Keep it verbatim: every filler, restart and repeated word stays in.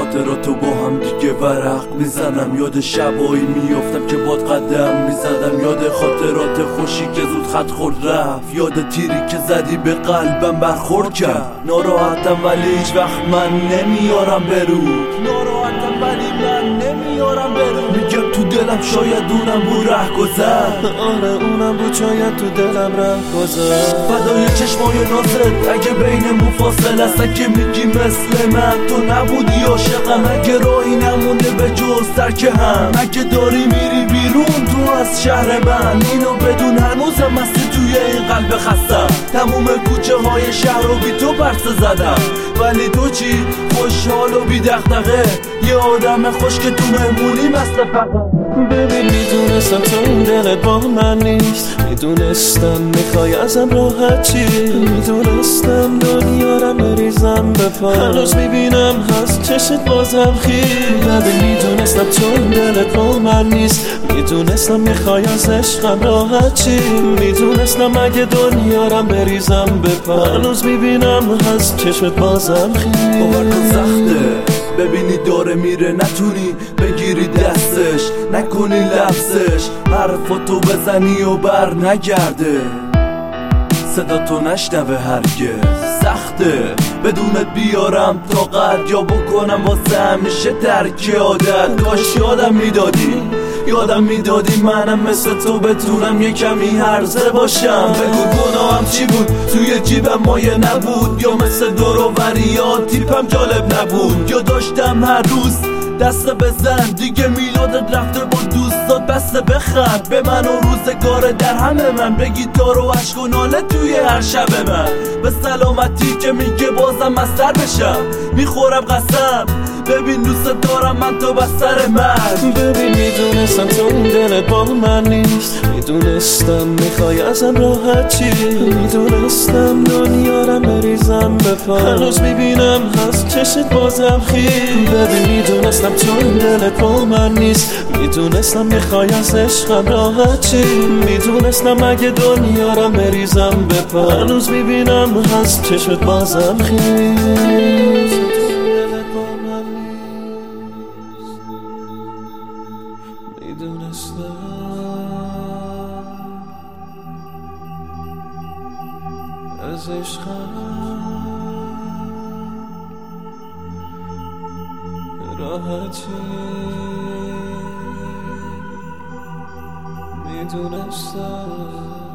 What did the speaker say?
خاطراتو با هم دیگه ورق میزنم، یاد شبایی میافتم که باد قدم میزدم، یاد خاطرات خوشی که زود خط خورد رفت، یاد تیری که زدی به قلبم برخورد کرد. ناراحتم ولی هیچ وقت من نمیارم برود، ناراحتم ولی من نمیارم برود. میگم تو دلم شاید اونم بود ره گذر، آره اونم بود شاید تو دلم ره گذر. فدای چشمای نازت اگه بینمون فاصله است، اگه میگی مثل من تو نبودی عاشقم، اگه راهی نمونده به جز ترک هم، اگه داری میری بیرون تو از شهر من، اینو بدون هنوزم مستی توی این قلب خستم. تموم کوچه های شهر رو بی تو پرسه زدم، ولی تو چی؟ خوشحال و بی دغدغه، یه آدم خوش که تو مهمونی مثل فقط. ببین میدونستم تو این دلت با من نیست، میدونستم میخوای ازم راحت چی، میدونستم دنیا رو بریزم به پا، هنوز میبینم هست چشت بازم خیل. ببین میدونستم تو این دلت با من نیست، میدونستم میخوای از عشقم راحت چی، میدونستم اگه دنیا رو بریزم به پا، هنوز میبینم هست چشت بازم خیل. باور کن سخته ببینی داره میره نتونی بگیری دستش، نکنی لمسش، حرفاتو بزنی و بر نگرده، صدا تو نشنوه هرگز. سخته بدونت بیارم طاقت یا بکنم واسه همیشه ترک عادت. کاش یادم میدادی یادم میدادی منم مثل تو بتونم یه کمی هرزه باشم. بگو گناهم چی بود توی جیبم مایه نبود، یا مثل دوروبریات تیپم جالب نبود، یا داشتم هر روز دست بزن دیگه میلادت رفته با دوستات بسته بخند به من و روزگار در همه من، بگی دار و عشق و ناله توی هر شب من، به سلامتی که میگه بازم مستر بشم، میخورم قسم ببین دوست دارم من تو بستر من. ببین میدونستم تو این دلت با من نیست، میدونستم میخوای ازم راحت چی، میدونستم دنیا رو بریزم به پا، هنوز میبینم هست چشت بازم خیل. ببین میدونستم تو این دلت با من نیست، میدونستم میخوای از عشقم راحت چی، میدونستم اگه دنیا رو بریزم به پا، هنوز میبینم هست چشت بازم خیل. میدونستم از عشقم راحتی، میدونستم